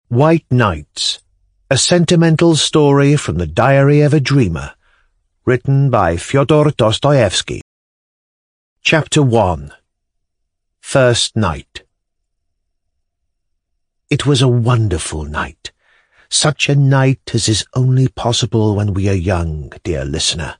White Nights, a sentimental story from the Diary of a Dreamer, written by Fyodor Dostoevsky. Chapter 1. First Night. It was a wonderful night, such a night as is only possible when we are young, dear listener.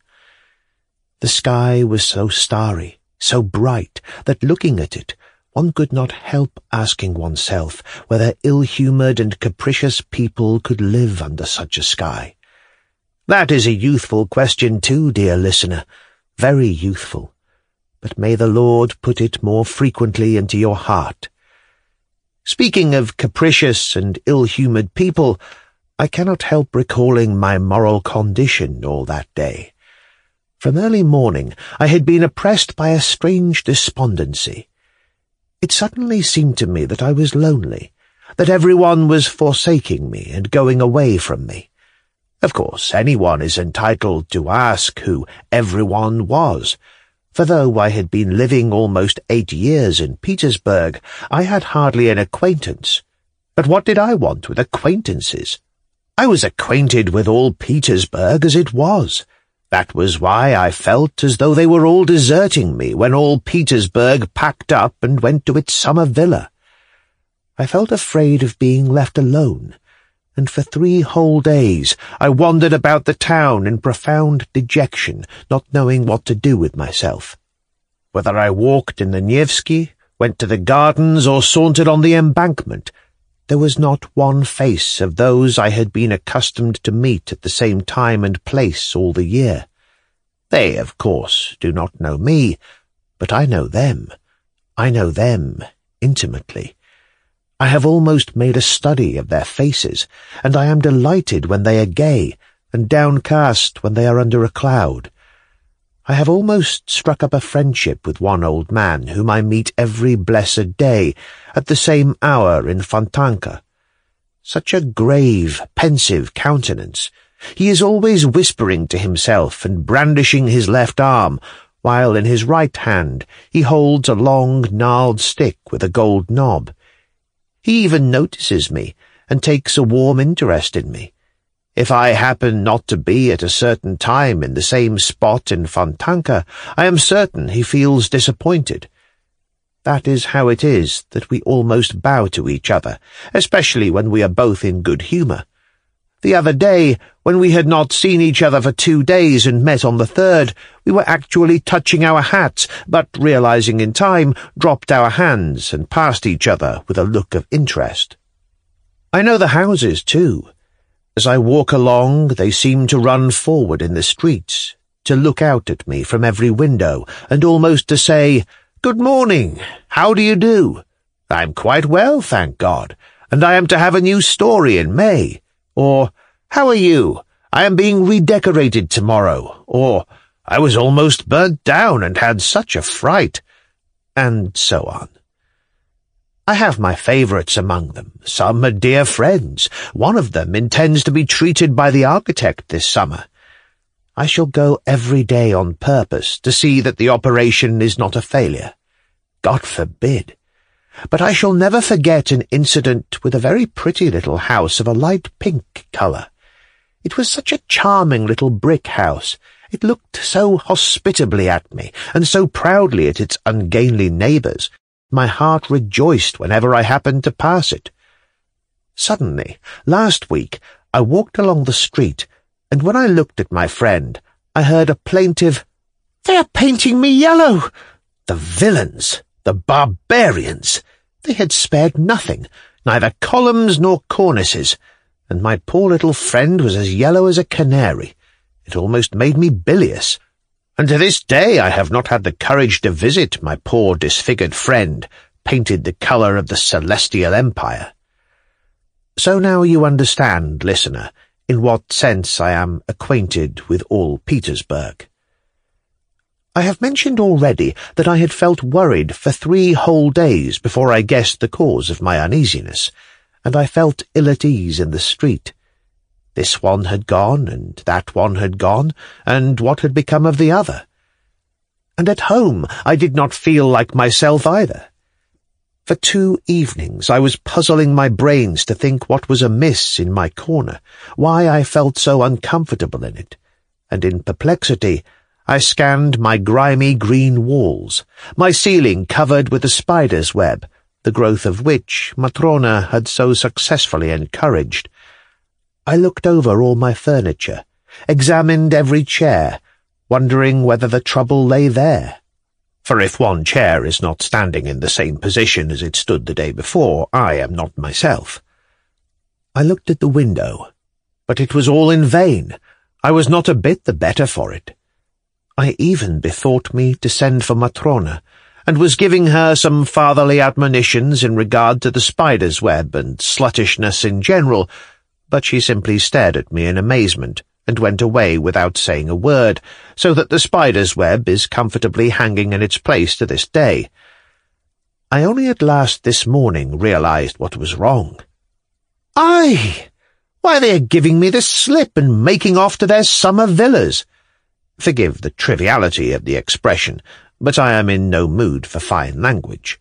The sky was so starry, so bright, that looking at it, one could not help asking oneself whether ill-humoured and capricious people could live under such a sky. That is a youthful question too, dear listener, very youthful. But may the Lord put it more frequently into your heart. Speaking of capricious and ill-humoured people, I cannot help recalling my moral condition all that day. From early morning I had been oppressed by a strange despondency. It suddenly seemed to me that I was lonely, that everyone was forsaking me and going away from me. Of course, anyone is entitled to ask who everyone was, for though I had been living almost 8 years in Petersburg, I had hardly an acquaintance. But what did I want with acquaintances? I was acquainted with all Petersburg as it was. That was why I felt as though they were all deserting me when all Petersburg packed up and went to its summer villa. I felt afraid of being left alone, and for 3 whole days I wandered about the town in profound dejection, not knowing what to do with myself. Whether I walked in the Nevsky, went to the gardens, or sauntered on the embankment, there was not one face of those I had been accustomed to meet at the same time and place all the year. They, of course, do not know me, but I know them. I know them intimately. I have almost made a study of their faces, and I am delighted when they are gay, and downcast when they are under a cloud. I have almost struck up a friendship with one old man whom I meet every blessed day, at the same hour in Fontanka. Such a grave, pensive countenance. He is always whispering to himself and brandishing his left arm, while in his right hand he holds a long, gnarled stick with a gold knob. He even notices me, and takes a warm interest in me. If I happen not to be at a certain time in the same spot in Fontanka, I am certain he feels disappointed. That is how it is that we almost bow to each other, especially when we are both in good humour. The other day, when we had not seen each other for 2 days and met on the 3rd, we were actually touching our hats, but, realizing in time, dropped our hands and passed each other with a look of interest. I know the houses, too. As I walk along, they seem to run forward in the streets, to look out at me from every window, and almost to say, "Good morning, how do you do? I'm quite well, thank God, and I am to have a new story in May." Or, "How are you? I am being redecorated tomorrow." Or, "I was almost burnt down and had such a fright," and so on. I have my favourites among them. Some are dear friends. One of them intends to be treated by the architect this summer. I shall go every day on purpose to see that the operation is not a failure. God forbid. But I shall never forget an incident with a very pretty little house of a light pink colour. It was such a charming little brick house. It looked so hospitably at me, and so proudly at its ungainly neighbours. My heart rejoiced whenever I happened to pass it. Suddenly, last week, I walked along the street, and when I looked at my friend, I heard a plaintive, "They are painting me yellow!" The villains! The barbarians! They had spared nothing, neither columns nor cornices, and my poor little friend was as yellow as a canary. It almost made me bilious. And to this day I have not had the courage to visit my poor disfigured friend, painted the colour of the Celestial Empire. So now you understand, listener, in what sense I am acquainted with all Petersburg. I have mentioned already that I had felt worried for 3 whole days before I guessed the cause of my uneasiness, and I felt ill at ease in the street. This one had gone, and that one had gone, and what had become of the other? And at home I did not feel like myself either. For 2 evenings I was puzzling my brains to think what was amiss in my corner, why I felt so uncomfortable in it, and in perplexity I scanned my grimy green walls, my ceiling covered with a spider's web, the growth of which Matrona had so successfully encouraged. I looked over all my furniture, examined every chair, wondering whether the trouble lay there. For if one chair is not standing in the same position as it stood the day before, I am not myself. I looked at the window, but it was all in vain. I was not a bit the better for it. I even bethought me to send for Matrona, and was giving her some fatherly admonitions in regard to the spider's web and sluttishness in general, but she simply stared at me in amazement, and went away without saying a word, so that the spider's web is comfortably hanging in its place to this day. I only at last this morning realized what was wrong. Aye! Why, they are giving me the slip and making off to their summer villas. Forgive the triviality of the expression, but I am in no mood for fine language.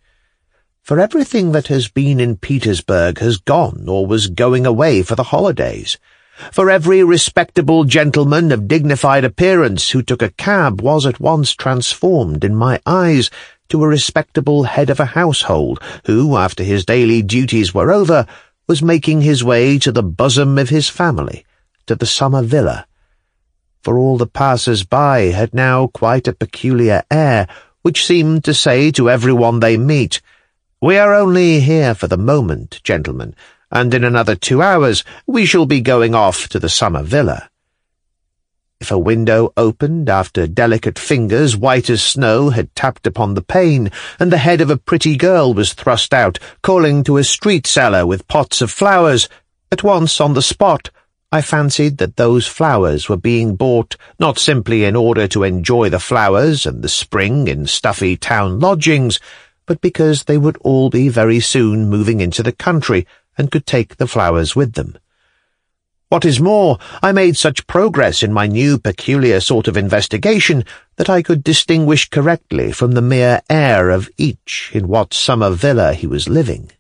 For everything that has been in Petersburg has gone or was going away for the holidays. For every respectable gentleman of dignified appearance who took a cab was at once transformed in my eyes to a respectable head of a household who, after his daily duties were over, was making his way to the bosom of his family, to the summer villa. For all the passers-by had now quite a peculiar air, which seemed to say to everyone they meet, "We are only here for the moment, gentlemen, and in another 2 hours we shall be going off to the summer villa." If a window opened after delicate fingers white as snow had tapped upon the pane, and the head of a pretty girl was thrust out, calling to a street seller with pots of flowers, at once on the spot I fancied that those flowers were being bought not simply in order to enjoy the flowers and the spring in stuffy town lodgings, but because they would all be very soon moving into the country, and could take the flowers with them. What is more, I made such progress in my new peculiar sort of investigation that I could distinguish correctly from the mere air of each in what summer villa he was living.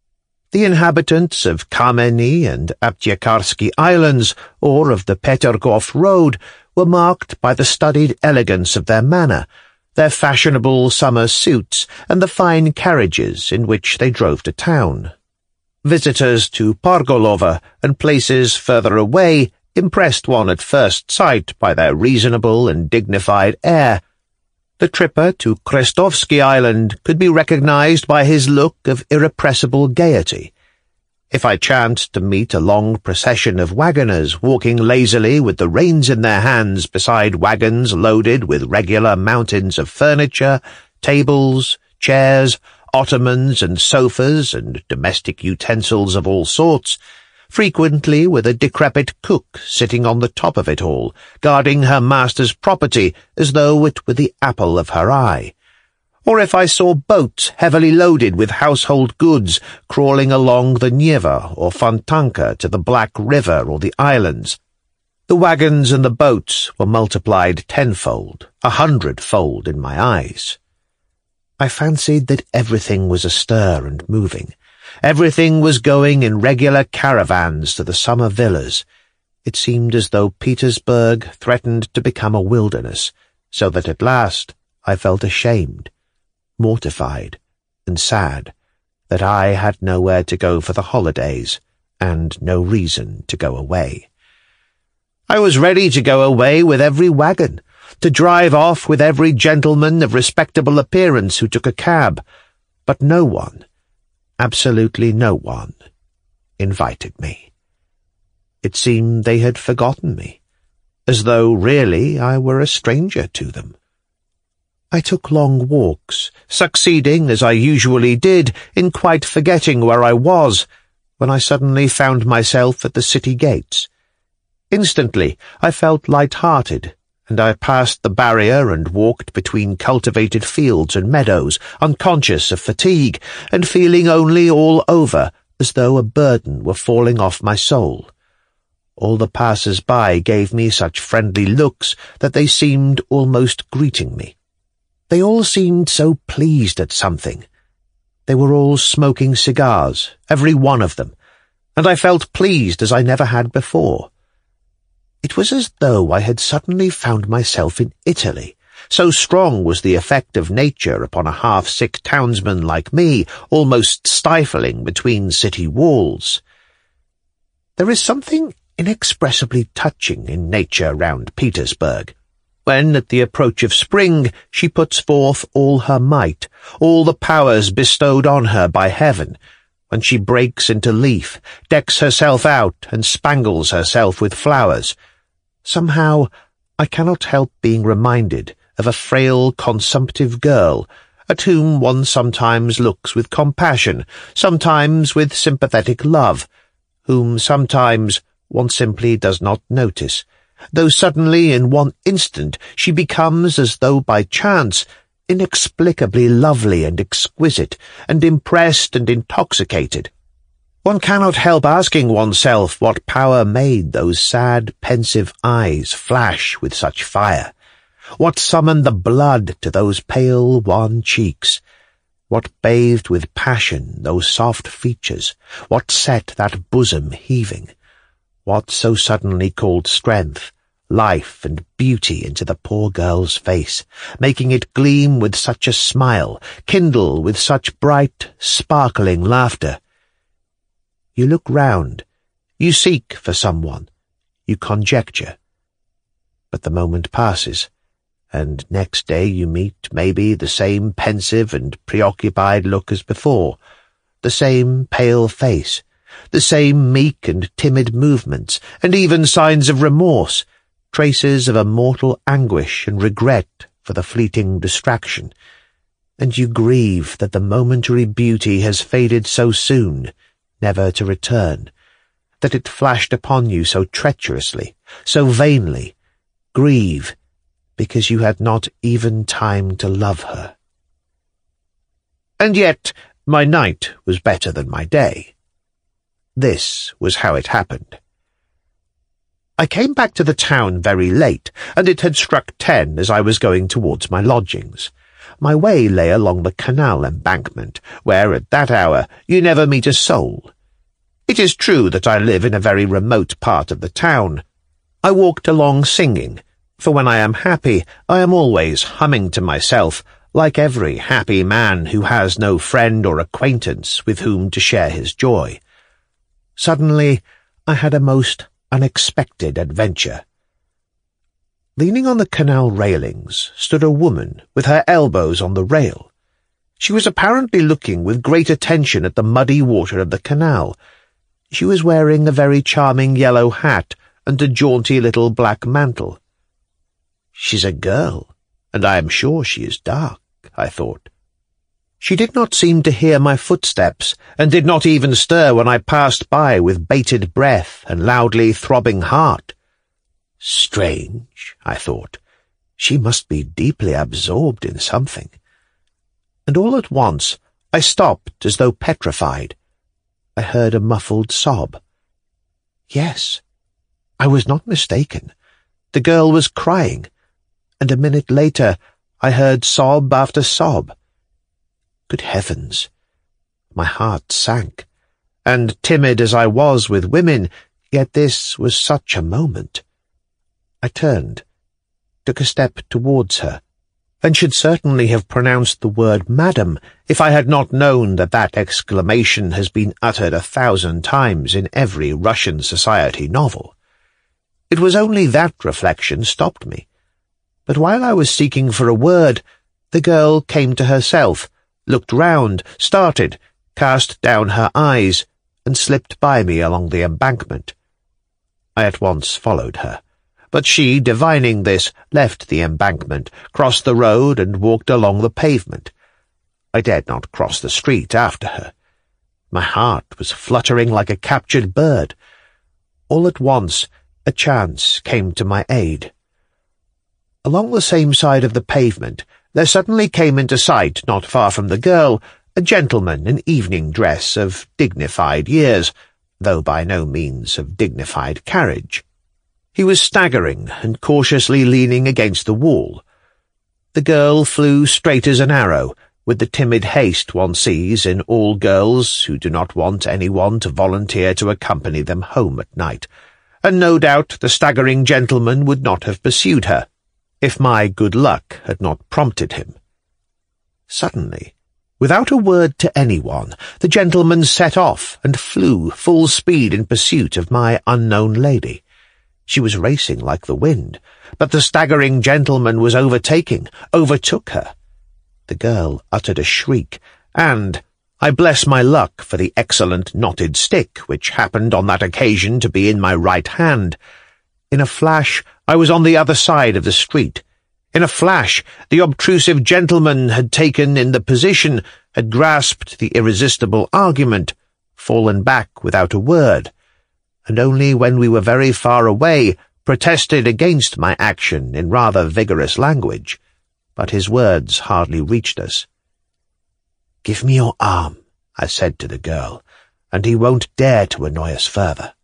The inhabitants of Kameny and Aptekarsky Islands, or of the Petergof Road, were marked by the studied elegance of their manner, their fashionable summer suits, and the fine carriages in which they drove to town. Visitors to Pargolova and places further away impressed one at first sight by their reasonable and dignified air. The tripper to Krestovsky Island could be recognized by his look of irrepressible gaiety. If I chanced to meet a long procession of wagoners walking lazily with the reins in their hands beside wagons loaded with regular mountains of furniture, tables, chairs, ottomans and sofas and domestic utensils of all sorts, frequently with a decrepit cook sitting on the top of it all, guarding her master's property as though it were the apple of her eye. Or if I saw boats heavily loaded with household goods crawling along the Neva or Fontanka to the Black River or the islands, the wagons and the boats were multiplied 10-fold, 100-fold in my eyes. I fancied that everything was astir and moving. Everything was going in regular caravans to the summer villas. It seemed as though Petersburg threatened to become a wilderness, so that at last I felt ashamed, mortified, and sad that I had nowhere to go for the holidays, and no reason to go away. I was ready to go away with every wagon, to drive off with every gentleman of respectable appearance who took a cab, but no one, absolutely no one, invited me. It seemed they had forgotten me, as though really I were a stranger to them. I took long walks, succeeding, as I usually did, in quite forgetting where I was, when I suddenly found myself at the city gates. Instantly I felt light-hearted, and I passed the barrier and walked between cultivated fields and meadows, unconscious of fatigue, and feeling only all over as though a burden were falling off my soul. All the passers-by gave me such friendly looks that they seemed almost greeting me. They all seemed so pleased at something. They were all smoking cigars, every one of them, and I felt pleased as I never had before. It was as though I had suddenly found myself in Italy. So strong was the effect of nature upon a half-sick townsman like me, almost stifling between city walls. There is something inexpressibly touching in nature round Petersburg. When, at the approach of spring, she puts forth all her might, all the powers bestowed on her by heaven, when she breaks into leaf, decks herself out, and spangles herself with flowers, somehow I cannot help being reminded of a frail, consumptive girl, at whom one sometimes looks with compassion, sometimes with sympathetic love, whom sometimes one simply does not notice, though suddenly in one instant she becomes, as though by chance, inexplicably lovely and exquisite, and impressed and intoxicated. One cannot help asking oneself what power made those sad, pensive eyes flash with such fire, what summoned the blood to those pale, wan cheeks, what bathed with passion those soft features, what set that bosom heaving, what so suddenly called strength, life, and beauty into the poor girl's face, making it gleam with such a smile, kindle with such bright, sparkling laughter. You look round, you seek for someone, you conjecture. But the moment passes, and next day you meet maybe the same pensive and preoccupied look as before, the same pale face, the same meek and timid movements, and even signs of remorse, traces of a mortal anguish and regret for the fleeting distraction, and you grieve that the momentary beauty has faded so soon, never to return, that it flashed upon you so treacherously, so vainly, grieve because you had not even time to love her. And yet my night was better than my day. This was how it happened. I came back to the town very late, and it had struck 10 as I was going towards my lodgings. My way lay along the canal embankment, where at that hour you never meet a soul. It is true that I live in a very remote part of the town. I walked along singing, for when I am happy, I am always humming to myself, like every happy man who has no friend or acquaintance with whom to share his joy. Suddenly, I had a most unexpected adventure. Leaning on the canal railings stood a woman with her elbows on the rail. She was apparently looking with great attention at the muddy water of the canal. She was wearing a very charming yellow hat and a jaunty little black mantle. She's a girl, and I am sure she is dark, I thought. She did not seem to hear my footsteps, and did not even stir when I passed by with bated breath and loudly throbbing heart. Strange, I thought. She must be deeply absorbed in something. And all at once I stopped as though petrified. I heard a muffled sob. Yes, I was not mistaken. The girl was crying, and a minute later I heard sob after sob. Good heavens! My heart sank, and timid as I was with women, yet this was such a moment. I turned, took a step towards her, and should certainly have pronounced the word madam if I had not known that that exclamation has been uttered 1,000 times in every Russian society novel. It was only that reflection stopped me. But while I was seeking for a word, the girl came to herself, looked round, started, cast down her eyes, and slipped by me along the embankment. I at once followed her, but she, divining this, left the embankment, crossed the road, and walked along the pavement. I dared not cross the street after her. My heart was fluttering like a captured bird. All at once a chance came to my aid. Along the same side of the pavement there suddenly came into sight, not far from the girl, a gentleman in evening dress of dignified years, though by no means of dignified carriage. He was staggering and cautiously leaning against the wall. The girl flew straight as an arrow, with the timid haste one sees in all girls who do not want anyone to volunteer to accompany them home at night, and no doubt the staggering gentleman would not have pursued her, if my good luck had not prompted him. Suddenly, without a word to anyone, the gentleman set off and flew full speed in pursuit of my unknown lady. She was racing like the wind, but the staggering gentleman was overtook her. The girl uttered a shriek, and I bless my luck for the excellent knotted stick which happened on that occasion to be in my right hand. In a flash, I was on the other side of the street. In a flash, the obtrusive gentleman had taken in the position, had grasped the irresistible argument, fallen back without a word, and only when we were very far away protested against my action in rather vigorous language, but his words hardly reached us. "Give me your arm," I said to the girl, "and he won't dare to annoy us further."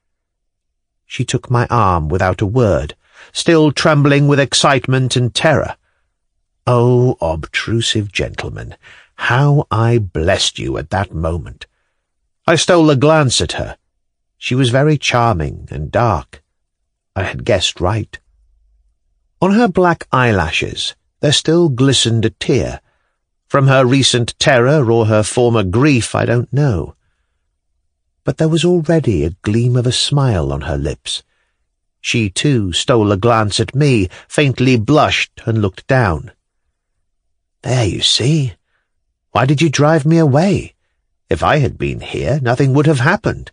She took my arm without a word, still trembling with excitement and terror. Oh, obtrusive gentleman, how I blessed you at that moment! I stole a glance at her. She was very charming and dark. I had guessed right. On her black eyelashes there still glistened a tear. From her recent terror or her former grief, I don't know. But there was already a gleam of a smile on her lips. She, too, stole a glance at me, faintly blushed, and looked down. "There, you see. Why did you drive me away? If I had been here, nothing would have happened."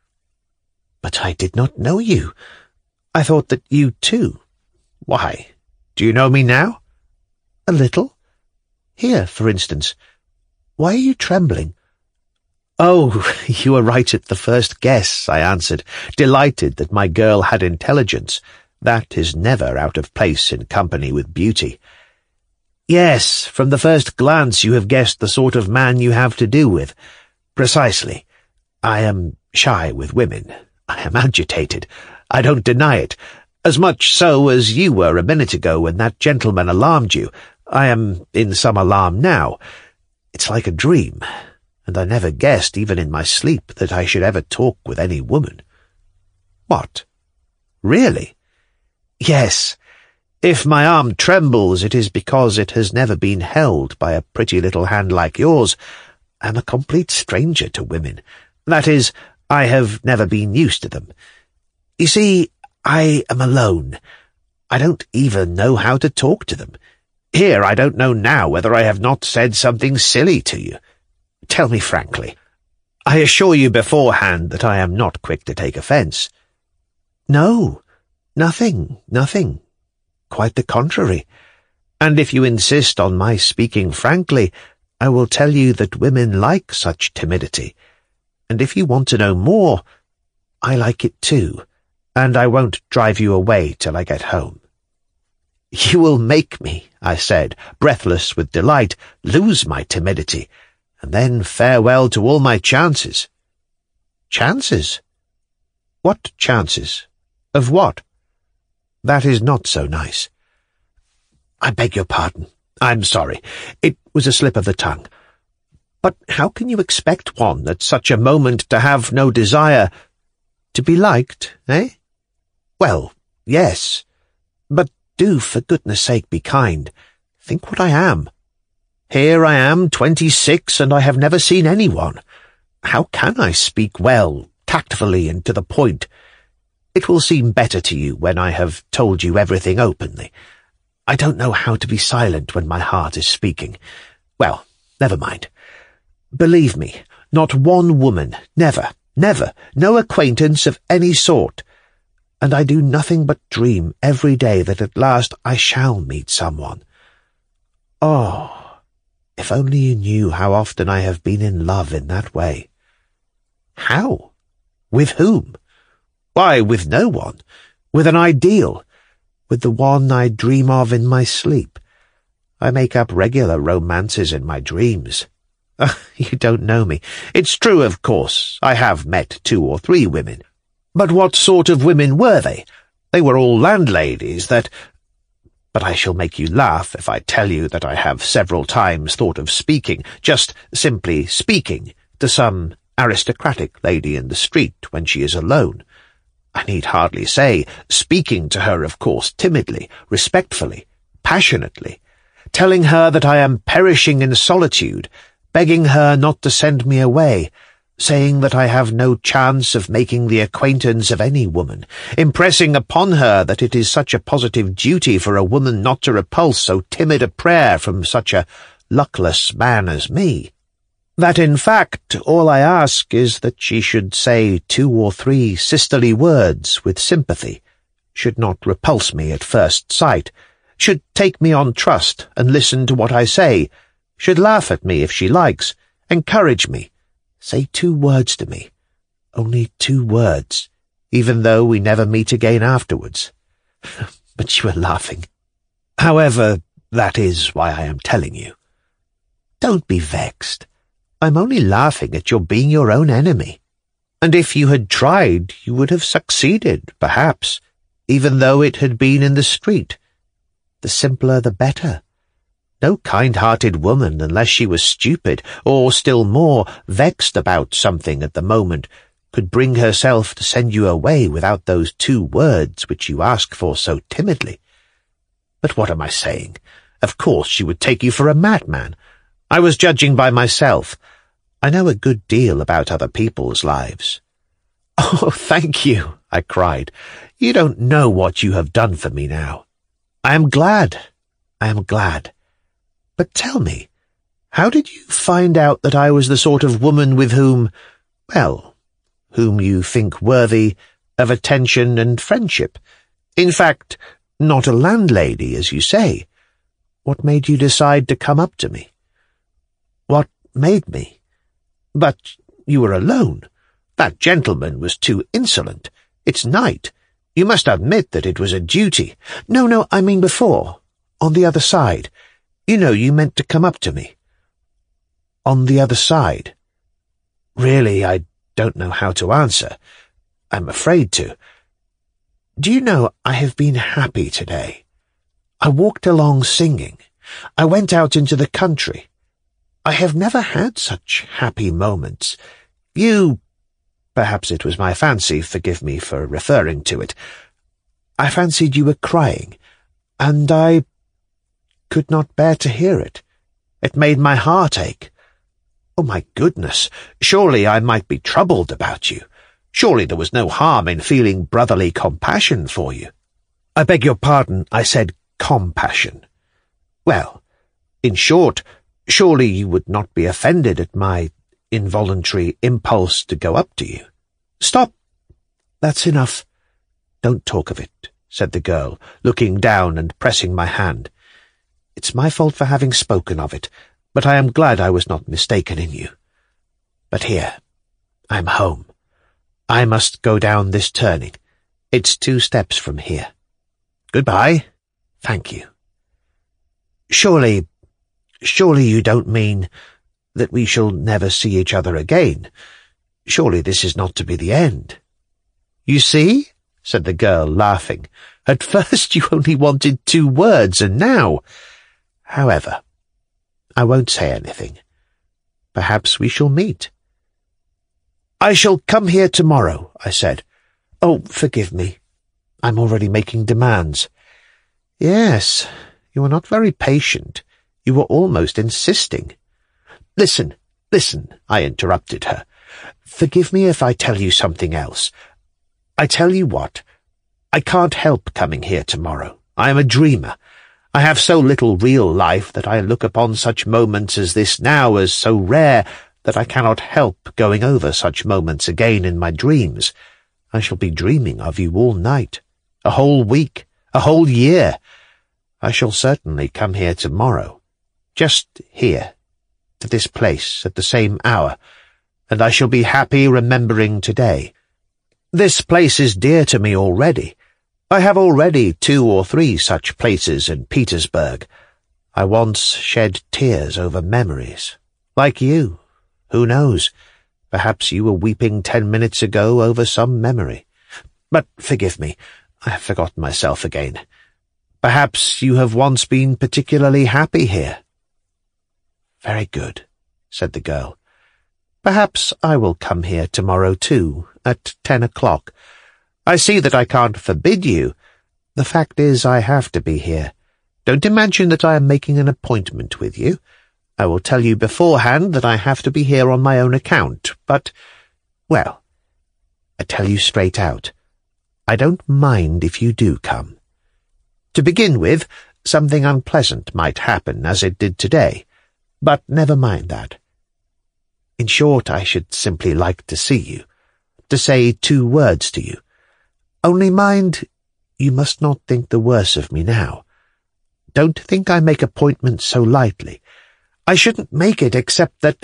"But I did not know you. I thought that you, too." "Why, do you know me now?" "A little. Here, for instance. Why are you trembling?" "Oh, you were right at the first guess," I answered, delighted that my girl had intelligence. That is never out of place in company with beauty. "Yes, from the first glance you have guessed the sort of man you have to do with. Precisely. I am shy with women. I am agitated. I don't deny it. As much so as you were a minute ago when that gentleman alarmed you. I am in some alarm now. It's like a dream, and I never guessed, even in my sleep, that I should ever talk with any woman." "What? Really?" "Yes. If my arm trembles, it is because it has never been held by a pretty little hand like yours. I am a complete stranger to women. That is, I have never been used to them. You see, I am alone. I don't even know how to talk to them. Here, I don't know now whether I have not said something silly to you. Tell me frankly. I assure you beforehand that I am not quick to take offence." "No, nothing. Quite the contrary. And if you insist on my speaking frankly, I will tell you that women like such timidity. And if you want to know more, I like it too, and I won't drive you away till I get home." "You will make me," I said, breathless with delight, "lose my timidity, and then farewell to all my chances." "Chances? What chances? Of what?" "That is not so nice." "I beg your pardon. I'm sorry. It was a slip of the tongue. But how can you expect one at such a moment to have no desire to be liked, eh?" "Well, yes. But do, for goodness sake, be kind. Think what I am. Here I am, 26, and I have never seen anyone. How can I speak well, tactfully, and to the point? It will seem better to you when I have told you everything openly. I don't know how to be silent when my heart is speaking. Well, never mind. Believe me, not one woman, never, no acquaintance of any sort. And I do nothing but dream every day that at last I shall meet someone. Oh, if only you knew how often I have been in love in that way." "How? With whom?" "Why, with no one. With an ideal. With the one I dream of in my sleep. I make up regular romances in my dreams. You don't know me. It's true, of course. I have met 2 or 3 women. But what sort of women were they? They were all landladies that— But I shall make you laugh if I tell you that I have several times thought of speaking, just simply speaking, to some aristocratic lady in the street when she is alone. I need hardly say, speaking to her, of course, timidly, respectfully, passionately, telling her that I am perishing in solitude, begging her not to send me away, saying that I have no chance of making the acquaintance of any woman, impressing upon her that it is such a positive duty for a woman not to repulse so timid a prayer from such a luckless man as me. That, in fact, all I ask is that she should say 2 or 3 sisterly words with sympathy, should not repulse me at first sight, should take me on trust and listen to what I say, should laugh at me if she likes, encourage me, say 2 words to me, only 2 words, even though we never meet again afterwards. But you are laughing. However, that is why I am telling you. Don't be vexed. I'm only laughing at your being your own enemy. And if you had tried, you would have succeeded, perhaps, even though it had been in the street. The simpler the better. No kind-hearted woman, unless she was stupid, or, still more, vexed about something at the moment, could bring herself to send you away without those 2 words which you ask for so timidly. But what am I saying? Of course she would take you for a madman. I was judging by myself. I know a good deal about other people's lives. Oh, thank you, I cried. You don't know what you have done for me now. I am glad. But tell me, how did you find out that I was the sort of woman with whom you think worthy of attention and friendship? In fact, not a landlady, as you say. What made you decide to come up to me? What made me? But you were alone. That gentleman was too insolent. It's night. You must admit that it was a duty. No, I mean before. On the other side. You know, you meant to come up to me. On the other side. Really, I don't know how to answer. I'm afraid to. Do you know, I have been happy today. I walked along singing. I went out into the country. I have never had such happy moments. Perhaps it was my fancy, forgive me for referring to it. I fancied you were crying, and I could not bear to hear it. It made my heart ache. Oh, my goodness, surely I might be troubled about you. Surely there was no harm in feeling brotherly compassion for you. I beg your pardon, I said compassion. Well, in short, surely you would not be offended at my involuntary impulse to go up to you. Stop! That's enough. Don't talk of it, said the girl, looking down and pressing my hand. It's my fault for having spoken of it, but I am glad I was not mistaken in you. But here, I'm home. I must go down this turning. It's 2 steps from here. Goodbye. Thank you. Surely you don't mean that we shall never see each other again. Surely this is not to be the end. You see, said the girl, laughing. At first you only wanted 2 words, and now... However, I won't say anything. Perhaps we shall meet. I shall come here tomorrow, I said. Oh, forgive me. I'm already making demands. Yes, you are not very patient. You were almost insisting. Listen, I interrupted her. Forgive me if I tell you something else. I tell you what, I can't help coming here tomorrow. I am a dreamer. I have so little real life that I look upon such moments as this now as so rare that I cannot help going over such moments again in my dreams. I shall be dreaming of you all night, a whole week, a whole year. I shall certainly come here tomorrow, just here, to this place at the same hour, and I shall be happy remembering today. This place is dear to me already. I have already 2 or 3 such places in Petersburg. I once shed tears over memories. Like you. Who knows? Perhaps you were weeping 10 minutes ago over some memory. But forgive me, I have forgotten myself again. Perhaps you have once been particularly happy here." "Very good," said the girl. "Perhaps I will come here tomorrow too, at 10 o'clock. I see that I can't forbid you. The fact is, I have to be here. Don't imagine that I am making an appointment with you. I will tell you beforehand that I have to be here on my own account, but, well, I tell you straight out, I don't mind if you do come. To begin with, something unpleasant might happen, as it did today, but never mind that. In short, I should simply like to see you, to say 2 words to you. Only mind, you must not think the worse of me now. Don't think I make appointments so lightly. I shouldn't make it except that—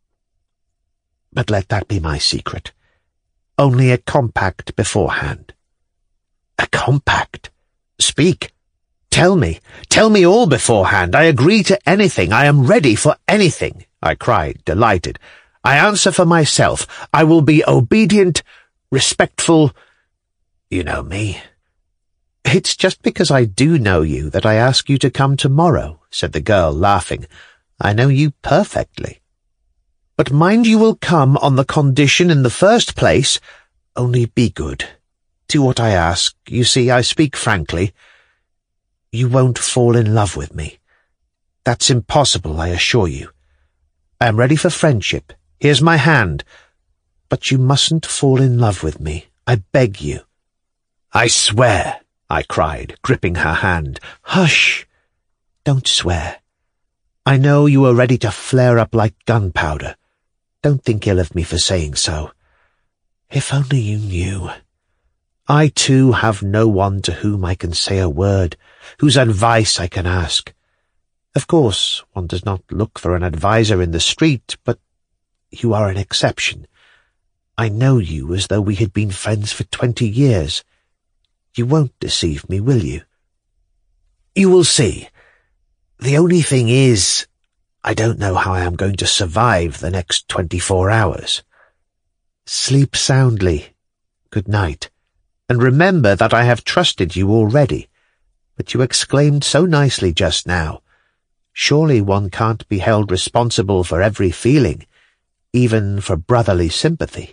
But let that be my secret. Only a compact beforehand." "A compact? Speak. Tell me all beforehand. I agree to anything. I am ready for anything," I cried, delighted. "I answer for myself. I will be obedient, respectful. You know me." "It's just because I do know you that I ask you to come tomorrow," said the girl, laughing. "I know you perfectly. But mind you will come on the condition in the first place, only be good. Do what I ask. You see, I speak frankly. You won't fall in love with me. That's impossible, I assure you. I am ready for friendship. Here's my hand. But you mustn't fall in love with me. I beg you." "I swear," I cried, gripping her hand. "Hush! Don't swear. I know you are ready to flare up like gunpowder. Don't think ill of me for saying so. If only you knew. I, too, have no one to whom I can say a word, whose advice I can ask. Of course, one does not look for an adviser in the street, but you are an exception. I know you as though we had been friends for 20 years. You won't deceive me, will you?" "You will see. The only thing is, I don't know how I am going to survive the next 24 hours. Sleep soundly. Good night. And remember that I have trusted you already. But you exclaimed so nicely just now. Surely one can't be held responsible for every feeling, even for brotherly sympathy.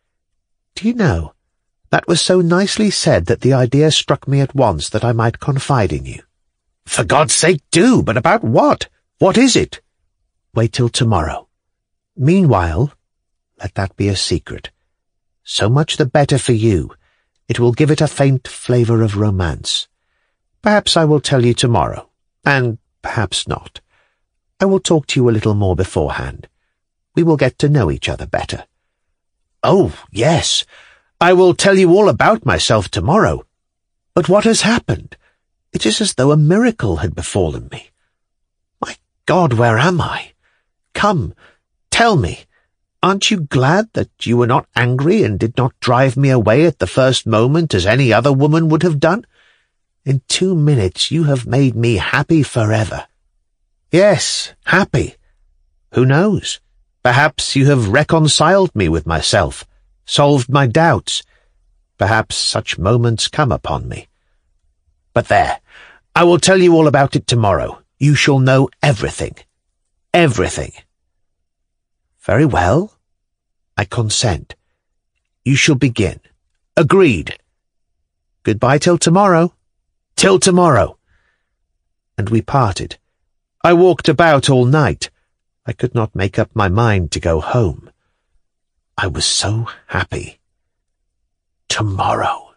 Do you know, that was so nicely said that the idea struck me at once that I might confide in you." "For God's sake, do! But about what? What is it?" "Wait till tomorrow. Meanwhile, let that be a secret. So much the better for you. It will give it a faint flavour of romance. Perhaps I will tell you tomorrow, and perhaps not. I will talk to you a little more beforehand. We will get to know each other better." "Oh, yes. I will tell you all about myself tomorrow. But what has happened? It is as though a miracle had befallen me. My God, where am I? Come, tell me. Aren't you glad that you were not angry and did not drive me away at the first moment as any other woman would have done? In 2 minutes you have made me happy forever. Yes, happy. Who knows? Perhaps you have reconciled me with myself, solved my doubts. Perhaps such moments come upon me. But there, I will tell you all about it tomorrow. You shall know everything. Everything." "Very well. I consent. You shall begin. Agreed. Goodbye till tomorrow." "Till tomorrow." And we parted. I walked about all night. I could not make up my mind to go home. I was so happy. Tomorrow.